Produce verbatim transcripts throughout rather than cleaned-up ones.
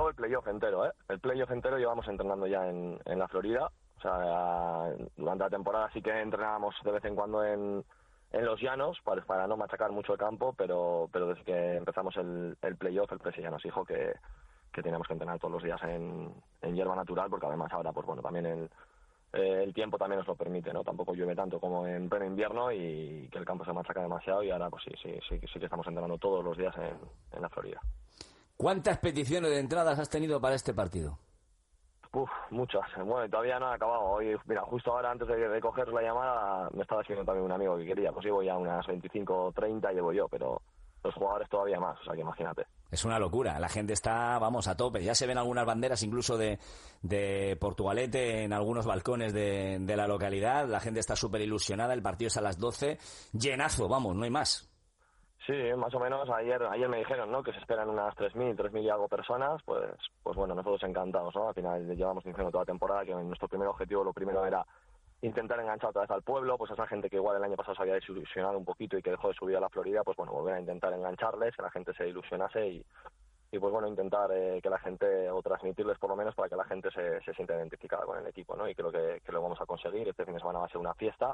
todo el playoff entero, ¿eh? El playoff entero llevamos entrenando ya en, en la Florida. O sea, durante la temporada sí que entrenábamos de vez en cuando en, en los llanos para, para no machacar mucho el campo, pero pero desde que empezamos el, el playoff, el presi ya nos dijo que, que teníamos que entrenar todos los días en, en hierba natural, porque además ahora, pues bueno, también el, eh, el tiempo también nos lo permite, ¿no? Tampoco llueve tanto como en pleno invierno y que el campo se machaca demasiado, y ahora pues sí, sí, sí, sí que estamos entrenando todos los días en, en la Florida. ¿Cuántas peticiones de entradas has tenido para este partido? Uf, muchas. Bueno, todavía no ha acabado. Hoy, mira, justo ahora antes de, de coger la llamada me estaba escribiendo también un amigo que quería. Pues llevo ya unas veinticinco o treinta, llevo yo, pero los jugadores todavía más, o sea que imagínate. Es una locura, la gente está, vamos, a tope. Ya se ven algunas banderas incluso de, de Portugalete en algunos balcones de, de la localidad. La gente está súper ilusionada, el partido es a las doce. Llenazo, vamos, no hay más. Sí, más o menos. Ayer ayer me dijeron, ¿no?, que se esperan unas tres mil, tres mil y algo personas. Pues pues bueno, nosotros encantados, ¿no? Al final llevamos diciendo toda la temporada que nuestro primer objetivo, lo primero era intentar enganchar otra vez al pueblo, pues a esa gente que igual el año pasado se había desilusionado un poquito y que dejó de subir a la Florida, pues bueno, volver a intentar engancharles, que la gente se ilusionase y, y pues bueno, intentar eh, que la gente, o transmitirles por lo menos para que la gente se, se sienta identificada con el equipo, ¿no? Y creo que, que lo vamos a conseguir. Este fin de semana va a ser una fiesta.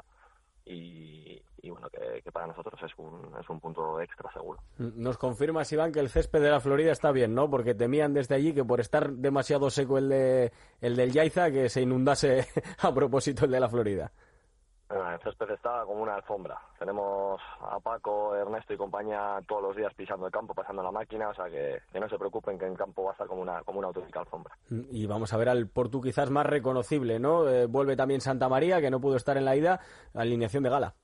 Y, y bueno, que, que para nosotros es un, es un punto extra seguro. Nos confirmas, Iván, que el césped de la Florida está bien, ¿no? Porque temían desde allí que por estar demasiado seco el de el del Yaiza, que se inundase a propósito el de la Florida. El césped está como una alfombra. Tenemos a Paco, Ernesto y compañía todos los días pisando el campo, pasando la máquina, o sea que, que no se preocupen, que el campo va a estar como una, como una auténtica alfombra. Y vamos a ver al Portu quizás más reconocible, ¿no? Eh, vuelve también Santa María, que no pudo estar en la ida, alineación de gala.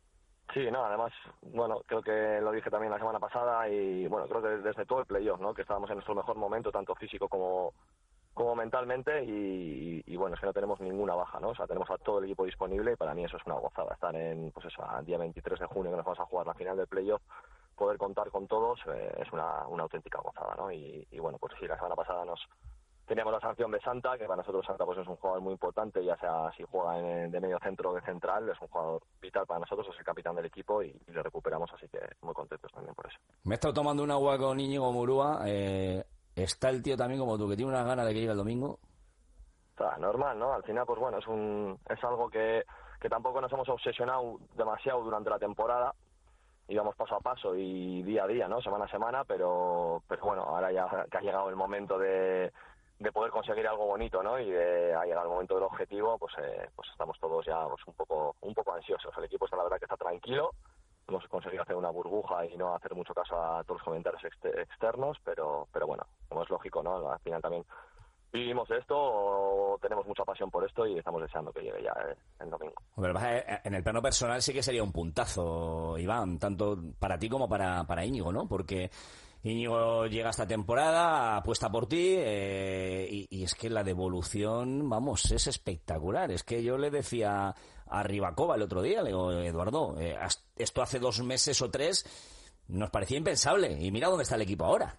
Sí, no, además, bueno, creo que lo dije también la semana pasada y bueno, creo que desde todo el playoff, ¿no?, que estábamos en nuestro mejor momento, tanto físico como como mentalmente y, y bueno, es que no tenemos ninguna baja, ¿no? O sea, tenemos a todo el equipo disponible y para mí eso es una gozada, estar en, pues eso, al día veintitrés de junio que nos vamos a jugar la final del playoff, poder contar con todos, eh, es una, una auténtica gozada, ¿no? Y, y bueno, pues sí, la semana pasada nos teníamos la sanción de Santa, que para nosotros Santa pues es un jugador muy importante, ya sea si juega en, de medio centro o de central, es un jugador vital para nosotros, es el capitán del equipo y, y le recuperamos, así que muy contentos también por eso. Me he estado tomando un agua con Íñigo Murúa, eh... ¿Está el tío también como tú, que tiene unas ganas de que llegue el domingo? Está normal, ¿no? Al final, pues bueno, es un es algo que, que tampoco nos hemos obsesionado demasiado durante la temporada. Íbamos paso a paso y día a día, ¿no? Semana a semana, pero pero bueno, ahora ya que ha llegado el momento de, de poder conseguir algo bonito, ¿no? Y de, ha llegado el momento del objetivo, pues eh, pues estamos todos ya pues, un poco un poco ansiosos. El equipo está, la verdad, que está tranquilo. Hemos conseguido hacer una burbuja y no hacer mucho caso a todos los comentarios externos, pero pero bueno, como es lógico, ¿no? Al final también vivimos esto, o tenemos mucha pasión por esto y estamos deseando que llegue ya el, el domingo. Hombre, en el plano personal sí que sería un puntazo, Iván, tanto para ti como para, para Íñigo, ¿no? Porque Íñigo llega esta temporada, apuesta por ti, eh, y, y es que la devolución, vamos, es espectacular. Es que yo le decía a Ribakova el otro día, le digo, Eduardo, eh, esto hace dos meses o tres nos parecía impensable, y mira dónde está el equipo ahora.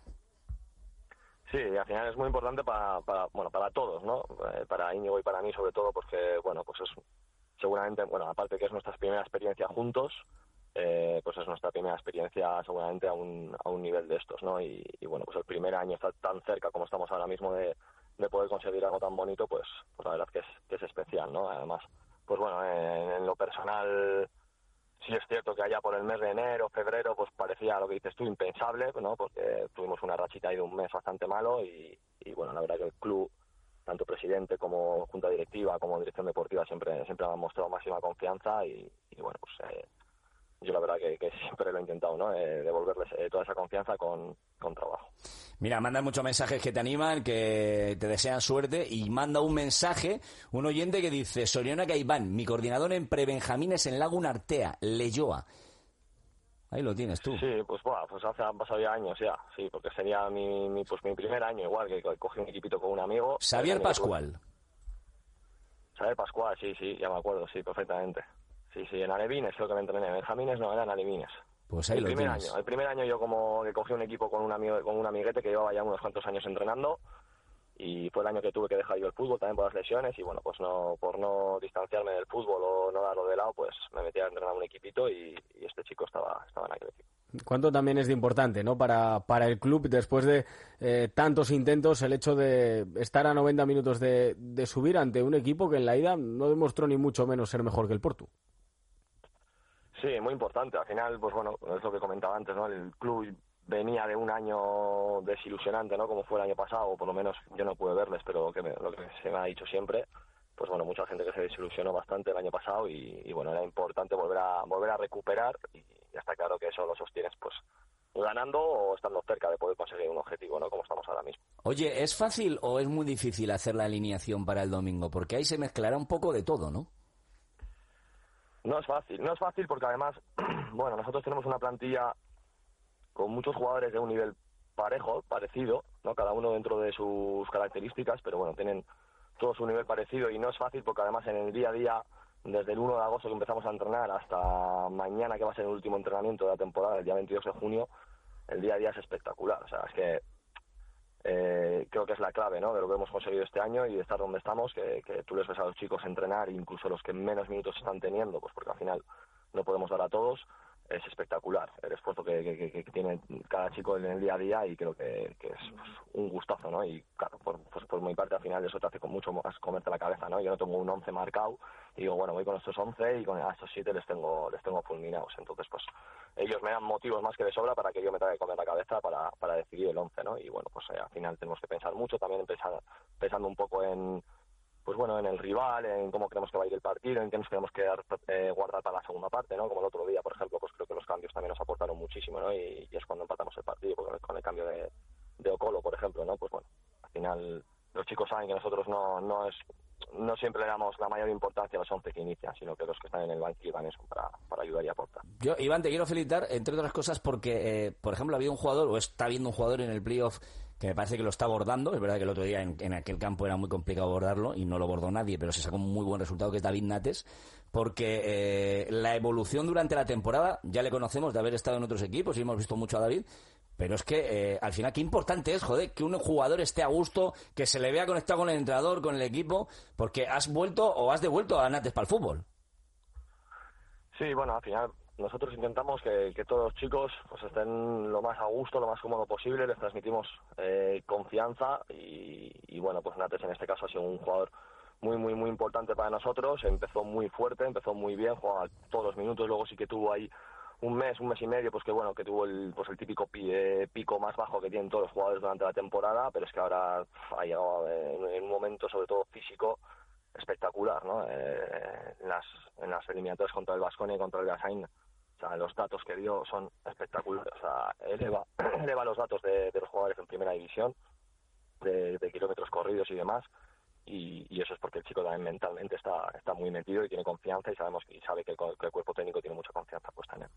Sí, al final es muy importante para, para bueno, para todos, ¿no? Eh, para Íñigo y para mí sobre todo, porque, bueno, pues es seguramente, bueno, aparte que es nuestra primera experiencia juntos, eh, pues es nuestra primera experiencia seguramente a un, a un nivel de estos, ¿no? Y, y bueno, pues el primer año estar tan cerca como estamos ahora mismo de, de poder conseguir algo tan bonito, pues, pues la verdad que es, que es especial, ¿no? Además, pues bueno, en, en lo personal sí es cierto que allá por el mes de enero, febrero, pues parecía lo que dices tú, impensable, ¿no? Porque tuvimos una rachita ahí de un mes bastante malo y, y bueno, la verdad que el club, tanto presidente como junta directiva, como dirección deportiva, siempre siempre han mostrado máxima confianza y, y bueno, pues eh, yo la verdad que, que siempre lo he intentado, ¿no? Eh, devolverles eh, toda esa confianza con, con trabajo. Mira, mandan muchos mensajes que te animan, que te desean suerte, y manda un mensaje un oyente que dice: Soriona Caiván, mi coordinador en prebenjamines en Laguna Artea, Leyoa. Ahí lo tienes tú. Sí, pues bueno, pues hace, han pasado ya años ya, sí, porque sería mi, mi pues mi primer año igual, que cogí un equipito con un amigo. Xavier Pascual. Xavier Pascual, sí, sí, ya me acuerdo, sí, perfectamente. Sí, sí, en Alevines creo que me entrené, en Benjamines no, era en Alevines. Pues ahí el lo primer tienes. año, el primer año yo como que cogí un equipo con un amigo, con un amiguete que llevaba ya unos cuantos años entrenando, y fue el año que tuve que dejar yo el fútbol también por las lesiones y bueno, pues no por no distanciarme del fútbol o no darlo de lado, pues me metí a entrenar un equipito y, y este chico estaba estaba en aquel equipo. Cuánto también es de importante, ¿no? Para, para el club, después de eh, tantos intentos, el hecho de estar a noventa minutos de, de subir ante un equipo que en la ida no demostró ni mucho menos ser mejor que el Porto. Sí, muy importante. Al final, pues bueno, es lo que comentaba antes, ¿no? El club venía de un año desilusionante, ¿no? Como fue el año pasado, o por lo menos yo no pude verles, pero que me, lo que se me ha dicho siempre, pues bueno, mucha gente que se desilusionó bastante el año pasado y, y bueno, era importante volver a volver a recuperar y ya está claro que eso lo sostienes pues ganando o estando cerca de poder conseguir un objetivo, ¿no? Como estamos ahora mismo. Oye, ¿es fácil o es muy difícil hacer la alineación para el domingo? Porque ahí se mezclará un poco de todo, ¿no? No es fácil, no es fácil porque además, bueno, nosotros tenemos una plantilla con muchos jugadores de un nivel parejo, parecido, ¿no? Cada uno dentro de sus características, pero bueno, tienen todos un nivel parecido y no es fácil porque además en el día a día, desde el uno de agosto que empezamos a entrenar hasta mañana que va a ser el último entrenamiento de la temporada, el día veintidós de junio, el día a día es espectacular. O sea, es que eh, creo que es la clave, ¿no? De lo que hemos conseguido este año y de estar donde estamos, que, que tú les ves a los chicos entrenar, incluso los que menos minutos están teniendo, pues porque al final no podemos dar a todos. Es espectacular el esfuerzo que, que, que tiene cada chico en el día a día y creo que, que es pues, un gustazo, ¿no? Y claro, por, pues, por mi parte al final eso te hace con mucho más comerte la cabeza, ¿no? Yo no tengo un once marcado y digo, bueno, voy con estos once y con a estos siete les tengo les tengo fulminados. Entonces, pues ellos me dan motivos más que de sobra para que yo me tenga que comer la cabeza para, para decidir el once, ¿no? Y bueno, pues eh, al final tenemos que pensar mucho, también pensar, pensando un poco en pues bueno, en el rival, en cómo creemos que va a ir el partido, en qué nos tenemos que dar, eh, guardar para la segunda parte, ¿no? Como el otro día, por ejemplo, pues creo que los cambios también nos aportaron muchísimo, ¿no? Y, y es cuando empatamos el partido, porque con el cambio de, de Ocolo, por ejemplo, ¿no? Pues bueno, al final los chicos saben que nosotros no no es no siempre le damos la mayor importancia a los once que inician, sino que los que están en el banquillo van eso para, para ayudar y aportar. Yo, Iván, te quiero felicitar, entre otras cosas, porque, eh, por ejemplo, había un jugador, o está habiendo un jugador en el playoff que me parece que lo está abordando. Es verdad que el otro día en, en aquel campo era muy complicado abordarlo y no lo abordó nadie, pero se sacó un muy buen resultado, que es David Nates, porque eh, la evolución durante la temporada, ya le conocemos de haber estado en otros equipos y hemos visto mucho a David, pero es que eh, al final qué importante es, joder, que un jugador esté a gusto, que se le vea conectado con el entrenador, con el equipo, porque has vuelto o has devuelto a Nates para el fútbol. Sí, bueno, al final nosotros intentamos que, que todos los chicos pues estén lo más a gusto, lo más cómodo posible, les transmitimos eh, confianza y, y bueno, pues Nates en este caso ha sido un jugador muy, muy, muy importante para nosotros. Empezó muy fuerte, empezó muy bien, jugaba todos los minutos, luego sí que tuvo ahí un mes, un mes y medio, pues que bueno, que tuvo el, pues el típico pi, eh, pico más bajo que tienen todos los jugadores durante la temporada, pero es que ahora pf, ha llegado en, en un momento sobre todo físico espectacular, ¿no? Eh, en las en las eliminatorias contra el Baskonia y contra el Beasain, o sea, los datos que dio son espectaculares, o sea, eleva, eleva los datos de, de los jugadores en primera división, de, de kilómetros corridos y demás, y, y eso es porque el chico también mentalmente está está muy metido y tiene confianza y sabemos y sabe que el, que el cuerpo técnico tiene mucha confianza puesta en él.